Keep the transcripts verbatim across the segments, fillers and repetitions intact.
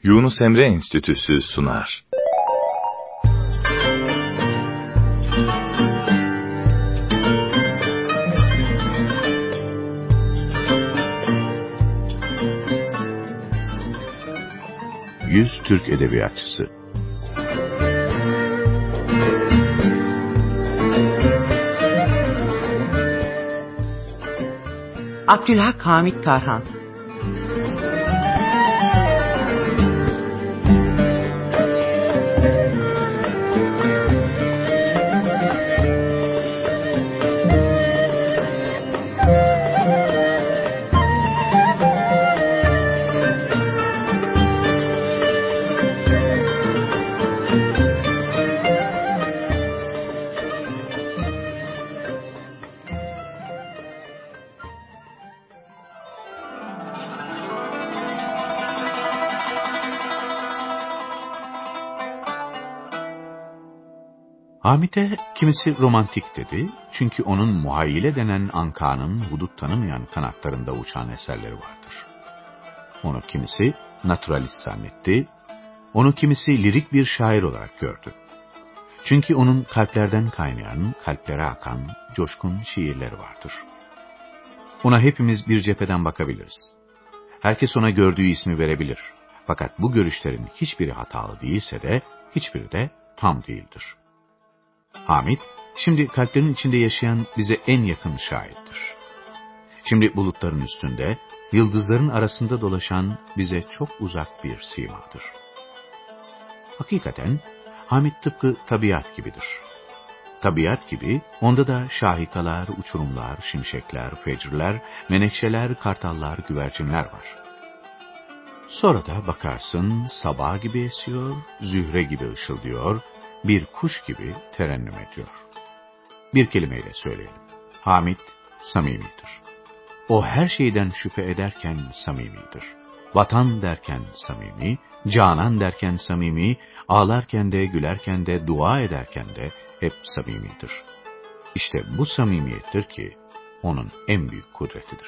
Yunus Emre Enstitüsü sunar. Yüz Türk Edebiyatçısı. Abdülhak Hamit Tarhan. Hamit'e kimisi romantik dedi, çünkü onun muhayyile denen ankanın hudut tanımayan kanatlarında uçan eserleri vardır. Onu kimisi naturalist zannetti, onu kimisi lirik bir şair olarak gördü. Çünkü onun kalplerden kaynayan, kalplere akan, coşkun şiirleri vardır. Ona hepimiz bir cepheden bakabiliriz. Herkes ona gördüğü ismi verebilir. Fakat bu görüşlerin hiçbiri hatalı değilse de, hiçbiri de tam değildir. Hamit, şimdi kalplerin içinde yaşayan bize en yakın şahittir. Şimdi bulutların üstünde, yıldızların arasında dolaşan bize çok uzak bir simadır. Hakikaten, Hamit tıpkı tabiat gibidir. Tabiat gibi, onda da şahikalar, uçurumlar, şimşekler, fecriler, menekşeler, kartallar, güvercinler var. Sonra da bakarsın, sabah gibi esiyor, zühre gibi ışıldıyor, bir kuş gibi terennüm ediyor. Bir kelimeyle söyleyelim. Hamit samimidir. O her şeyden şüphe ederken samimidir. Vatan derken samimi, canan derken samimi, ağlarken de gülerken de dua ederken de hep samimidir. İşte bu samimiyettir ki onun en büyük kudretidir.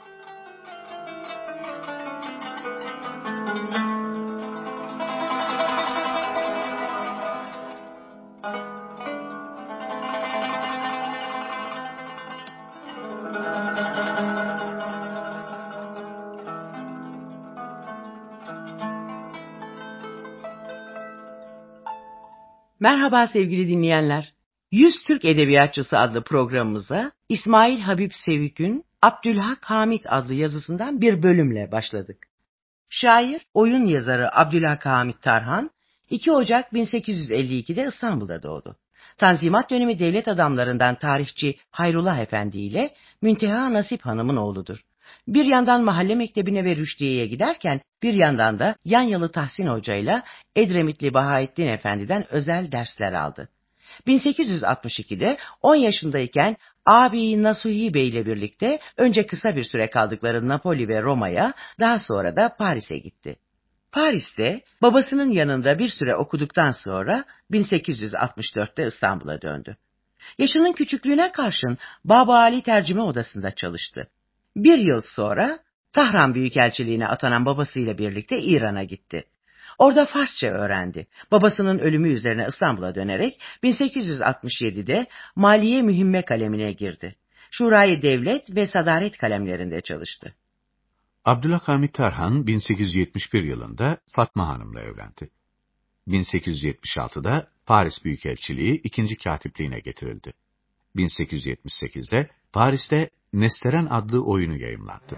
Merhaba sevgili dinleyenler. Yüz Türk Edebiyatçısı adlı programımıza İsmail Habib Sevik'ün Abdülhak Hamit adlı yazısından bir bölümle başladık. Şair, oyun yazarı Abdülhak Hamit Tarhan, iki Ocak bin sekiz yüz elli iki'de İstanbul'da doğdu. Tanzimat dönemi devlet adamlarından tarihçi Hayrullah Efendi ile Münteha Nasip Hanım'ın oğludur. Bir yandan mahalle mektebine ve Rüşdiye'ye giderken bir yandan da Yanyalı Tahsin Hoca ile Edremitli Bahaettin Efendi'den özel dersler aldı. bin sekiz yüz altmış iki'de on yaşındayken ağabeyi Nasuhi Bey ile birlikte önce kısa bir süre kaldıkları Napoli ve Roma'ya, daha sonra da Paris'e gitti. Paris'te babasının yanında bir süre okuduktan sonra bin sekiz yüz altmış dört'te İstanbul'a döndü. Yaşının küçüklüğüne karşın Baba Ali tercüme odasında çalıştı. Bir yıl sonra Tahran Büyükelçiliğine atanan babasıyla birlikte İran'a gitti. Orada Farsça öğrendi. Babasının ölümü üzerine İstanbul'a dönerek bin sekiz yüz altmış yedi'de Maliye Mühimme kalemine girdi. Şurayı Devlet ve Sadaret kalemlerinde çalıştı. Abdülhak Hamit Tarhan bin sekiz yüz yetmiş bir yılında Fatma Hanım'la evlendi. bin sekiz yüz yetmiş altı'da Paris Büyükelçiliği ikinci katipliğine getirildi. bin sekiz yüz yetmiş sekiz'de Paris'te Nesteren adlı oyunu yayımlattı.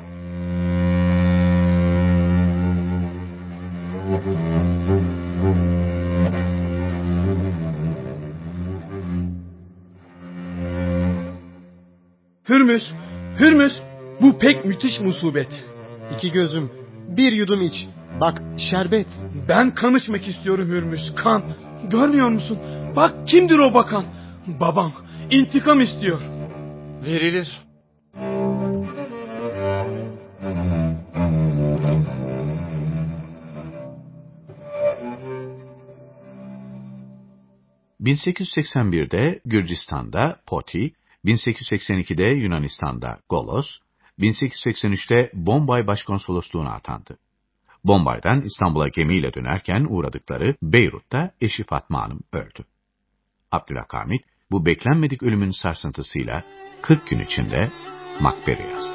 Hürmüz, Hürmüz, bu pek müthiş musibet. İki gözüm, bir yudum iç. Bak, şerbet. Ben kan içmek istiyorum Hürmüz, kan. Görmüyor musun? Bak kimdir o bakan? Babam, intikam istiyor. Verilir. bin sekiz yüz seksen bir'de Gürcistan'da Poti, bin sekiz yüz seksen iki'de Yunanistan'da Golos, bin sekiz yüz seksen üç'te Bombay Başkonsolosluğu'na atandı. Bombay'dan İstanbul'a gemiyle dönerken uğradıkları Beyrut'ta eşi Fatma Hanım öldü. Abdülhamit bu beklenmedik ölümün sarsıntısıyla kırk gün içinde Makbere yazdı.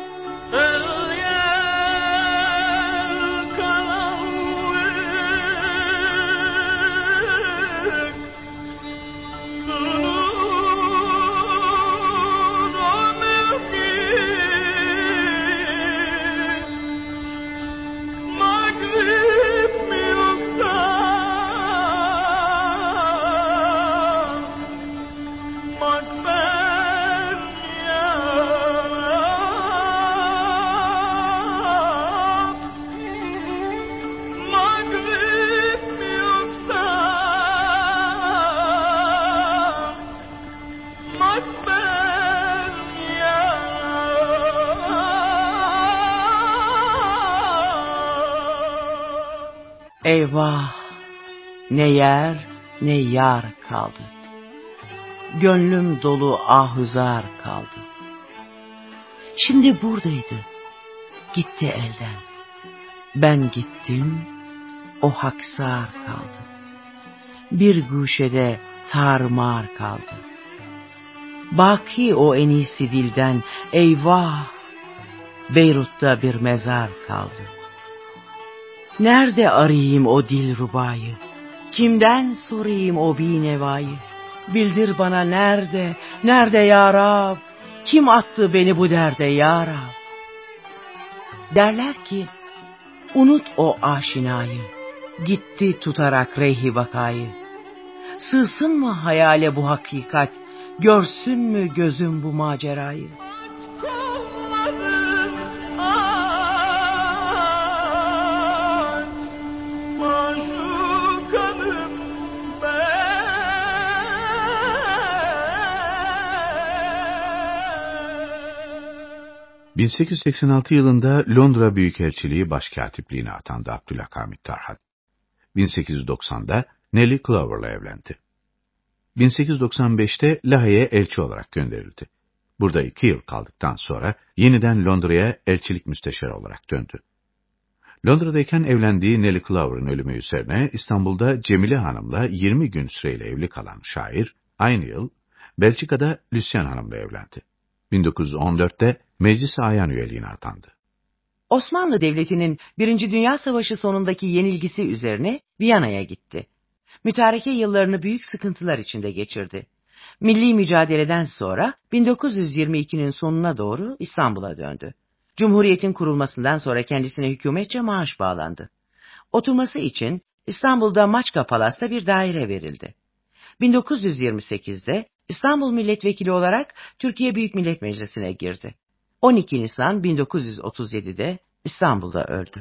Eyvah! Ne yer ne yar kaldı. Gönlüm dolu ahuzar kaldı. Şimdi buradaydı. Gitti elden. Ben gittim, o haksar kaldı. Bir guşede tarmar kaldı. Baki o en iyisi dilden, eyvah! Beyrut'ta bir mezar kaldı. Nerede arayayım o dilrubayı? Kimden sorayım o binevayı? Bildir bana nerede, nerede ya Rab? Kim attı beni bu derde ya Rab? Derler ki, unut o aşinayı, gitti tutarak reyhi vakayı. Sığsın mı hayale bu hakikat, görsün mü gözüm bu macerayı? bin sekiz yüz seksen altı yılında Londra Büyükelçiliği Başkatipliğine atandı Abdülhamit Tarhan. bin sekiz yüz doksanda Nellie Clover'la evlendi. bin sekiz yüz doksan beşte Lahey'e elçi olarak gönderildi. Burada iki yıl kaldıktan sonra yeniden Londra'ya elçilik müsteşarı olarak döndü. Londra'dayken evlendiği Nellie Clover'ın ölümü üzerine İstanbul'da Cemile Hanım'la yirmi gün süreyle evli kalan şair, aynı yıl Belçika'da Lucien Hanım'la evlendi. bin dokuz yüz on dörtte Meclis-i Ayan üyeliğine atandı. Osmanlı Devleti'nin Birinci Dünya Savaşı sonundaki yenilgisi üzerine Viyana'ya gitti. Mütareke yıllarını büyük sıkıntılar içinde geçirdi. Milli mücadeleden sonra bin dokuz yüz yirmi ikinin sonuna doğru İstanbul'a döndü. Cumhuriyetin kurulmasından sonra kendisine hükümetçe maaş bağlandı. Oturması için İstanbul'da Maçka Palas'ta bir daire verildi. bin dokuz yüz yirmi sekizde İstanbul Milletvekili olarak Türkiye Büyük Millet Meclisi'ne girdi. on iki Nisan bin dokuz yüz otuz yedide İstanbul'da öldü.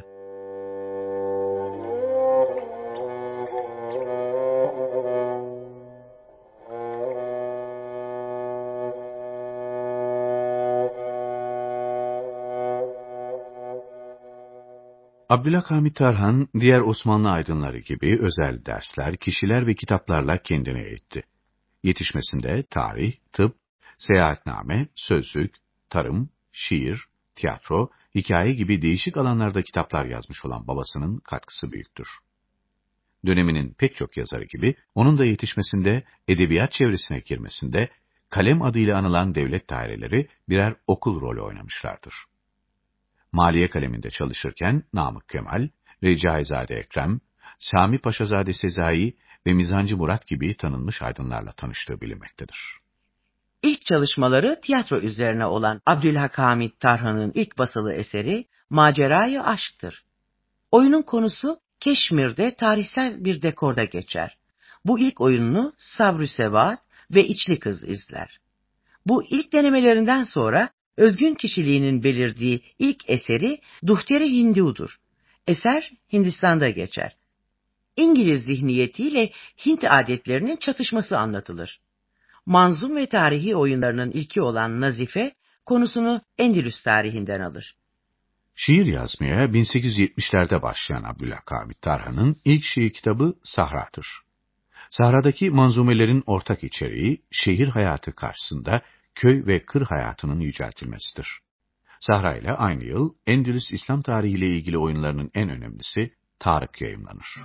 Abdülhamit Tarhan, diğer Osmanlı aydınları gibi özel dersler, kişiler ve kitaplarla kendini eğitti. Yetişmesinde tarih, tıp, seyahatname, sözlük, tarım, şiir, tiyatro, hikaye gibi değişik alanlarda kitaplar yazmış olan babasının katkısı büyüktür. Döneminin pek çok yazarı gibi, onun da yetişmesinde, edebiyat çevresine girmesinde, kalem adıyla anılan devlet daireleri birer okul rolü oynamışlardır. Maliye kaleminde çalışırken Namık Kemal, Recaizade Ekrem, Sami Paşazade Sezai ve Mizancı Murat gibi tanınmış aydınlarla tanıştığı bilinmektedir. İlk çalışmaları tiyatro üzerine olan Abdülhamit Tarhan'ın ilk basılı eseri Macerayı Aşk'tır. Oyunun konusu Keşmir'de tarihsel bir dekorda geçer. Bu ilk oyununu Sabrü Sebat ve İçli Kız izler. Bu ilk denemelerinden sonra özgün kişiliğinin belirdiği ilk eseri Duhteri Hindu'dur. Eser Hindistan'da geçer. İngiliz zihniyetiyle Hint adetlerinin çatışması anlatılır. Manzum ve tarihi oyunlarının ilki olan Nazife, konusunu Endülüs tarihinden alır. Şiir yazmaya bin sekiz yüz yetmişlerde başlayan Abdülhamit Tarhan'ın ilk şiir kitabı Sahra'dır. Sahra'daki manzumelerin ortak içeriği, şehir hayatı karşısında köy ve kır hayatının yüceltilmesidir. Sahra ile aynı yıl Endülüs İslam tarihi ile ilgili oyunlarının en önemlisi Tarık yayımlanır.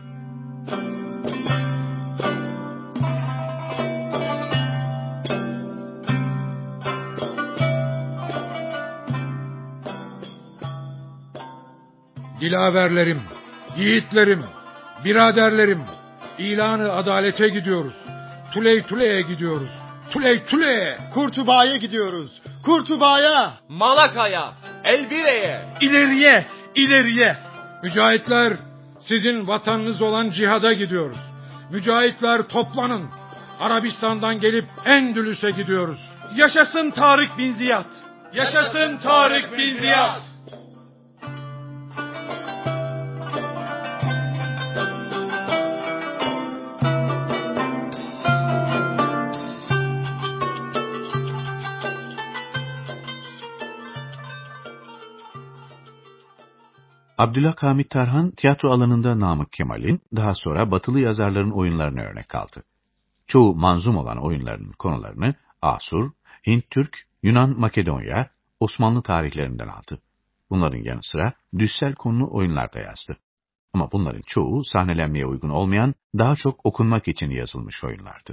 Dilaverlerim, yiğitlerim, biraderlerim, ilanı adalete gidiyoruz. Tuley Tuley'e gidiyoruz. Tuley Tuley'e. Kurtuba'ya gidiyoruz. Kurtuba'ya. Malaka'ya, Elbire'ye. İleriye, ileriye. Mücahitler, sizin vatanınız olan cihada gidiyoruz. Mücahitler toplanın. Arabistan'dan gelip Endülüs'e gidiyoruz. Yaşasın Tarık bin Ziyad. Yaşasın Tarık bin Ziyad. Abdülhamit Tarhan, tiyatro alanında Namık Kemal'in, daha sonra batılı yazarların oyunlarını örnek aldı. Çoğu manzum olan oyunlarının konularını Asur, Hint-Türk, Yunan-Makedonya, Osmanlı tarihlerinden aldı. Bunların yanı sıra düssel konulu oyunlar da yazdı. Ama bunların çoğu sahnelenmeye uygun olmayan, daha çok okunmak için yazılmış oyunlardı.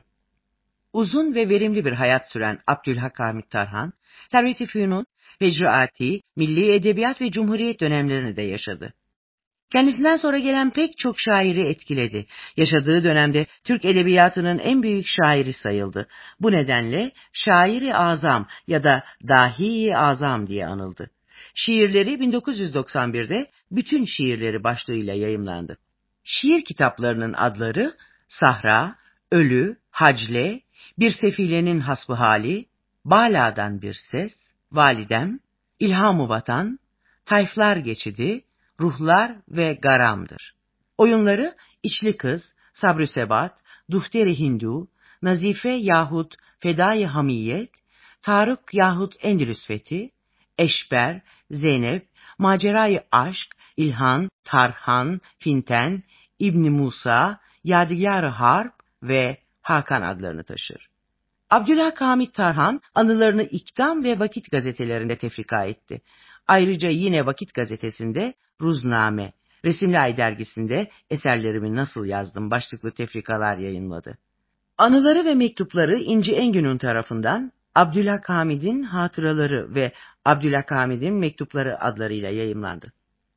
Uzun ve verimli bir hayat süren Abdülhamit Tarhan, Servet-i Fünun, Fecri-Ati, Milli Edebiyat ve Cumhuriyet dönemlerini de yaşadı. Kendisinden sonra gelen pek çok şairi etkiledi. Yaşadığı dönemde Türk edebiyatının en büyük şairi sayıldı. Bu nedenle Şair-i Azam ya da Dahi-i Azam diye anıldı. Şiirleri bin dokuz yüz doksan birde Bütün Şiirleri başlığıyla yayımlandı. Şiir kitaplarının adları Sahra, Ölü, Hacle, Bir Sefilenin Hasbihali, Bala'dan Bir Ses, Validem, İlham-ı Vatan, Tayflar Geçidi, Ruhlar ve Garam'dır. Oyunları İçli Kız, Sabrü Sebat, Duhteri Hindu, Nazife yahut Fedai Hamiyet, Tarık yahut Endülüs Fethi, Eşber, Zeynep, Macerayı Aşk, İlhan, Tarhan, Finten, İbni Musa, Yadigar-ı Harp ve Hakan adlarını taşır. Abdülhamit Tarhan anılarını İktam ve Vakit gazetelerinde tefrika etti. Ayrıca yine Vakit gazetesinde Ruzname, Resimli Ay dergisinde Eserlerimi Nasıl Yazdım başlıklı tefrikalar yayınladı. Anıları ve mektupları İnci Engün'ün tarafından Abdülhamit'in Hatıraları ve Abdülhamit'in Mektupları adlarıyla yayımlandı.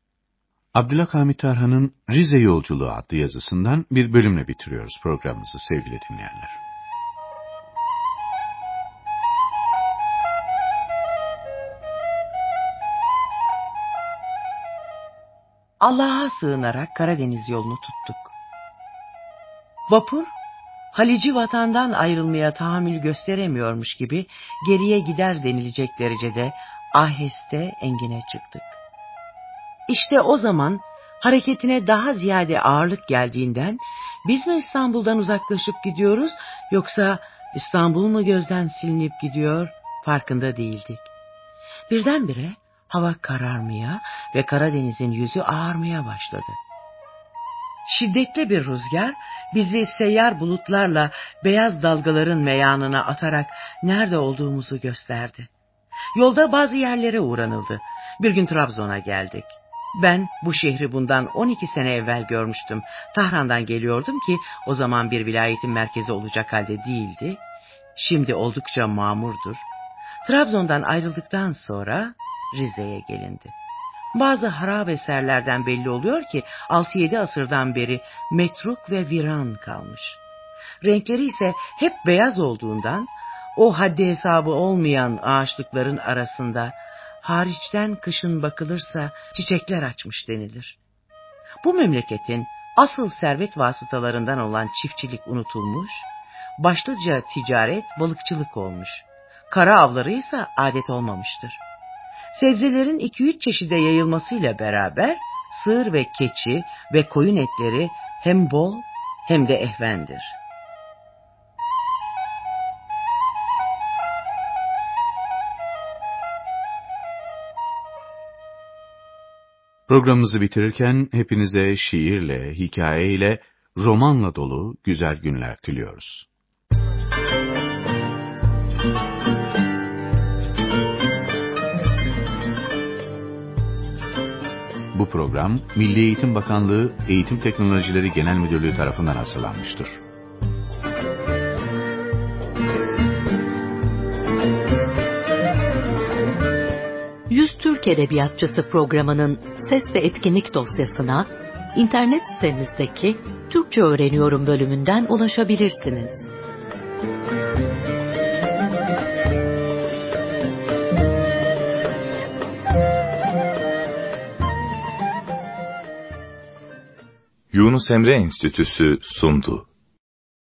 Abdülhamit Tarhan'ın Rize Yolculuğu adlı yazısından bir bölümle bitiriyoruz programımızı sevgili dinleyenler. Allah'a sığınarak Karadeniz yolunu tuttuk. Vapur, Halici vatandan ayrılmaya tahammül gösteremiyormuş gibi geriye gider denilecek derecede aheste engine çıktık. İşte o zaman hareketine daha ziyade ağırlık geldiğinden biz mi İstanbul'dan uzaklaşıp gidiyoruz yoksa İstanbul mu gözden silinip gidiyor farkında değildik. Birdenbire hava kararmaya ve Karadeniz'in yüzü ağarmaya başladı. Şiddetli bir rüzgar bizi seyyar bulutlarla beyaz dalgaların meyanına atarak nerede olduğumuzu gösterdi. Yolda bazı yerlere uğranıldı. Bir gün Trabzon'a geldik. Ben bu şehri bundan on iki sene evvel görmüştüm. Tahran'dan geliyordum ki o zaman bir vilayetin merkezi olacak halde değildi. Şimdi oldukça mamurdur. Trabzon'dan ayrıldıktan sonra Rize'ye gelindi. Bazı harap eserlerden belli oluyor ki altı yedi asırdan beri metruk ve viran kalmış. Renkleri ise hep beyaz olduğundan o haddi hesabı olmayan ağaçlıkların arasında hariçten kışın bakılırsa çiçekler açmış denilir. Bu memleketin asıl servet vasıtalarından olan çiftçilik unutulmuş, başlıca ticaret balıkçılık olmuş. Kara avları ise adet olmamıştır. Sebzelerin iki üç çeşide yayılmasıyla beraber sığır ve keçi ve koyun etleri hem bol hem de ehvendir. Programımızı bitirirken hepinize şiirle, hikayeyle, romanla dolu güzel günler diliyoruz. Bu program, Milli Eğitim Bakanlığı Eğitim Teknolojileri Genel Müdürlüğü tarafından hazırlanmıştır. yüz Türk Edebiyatçısı programının ses ve etkinlik dosyasına internet sitemizdeki Türkçe Öğreniyorum bölümünden ulaşabilirsiniz. Yunus Emre Enstitüsü sundu.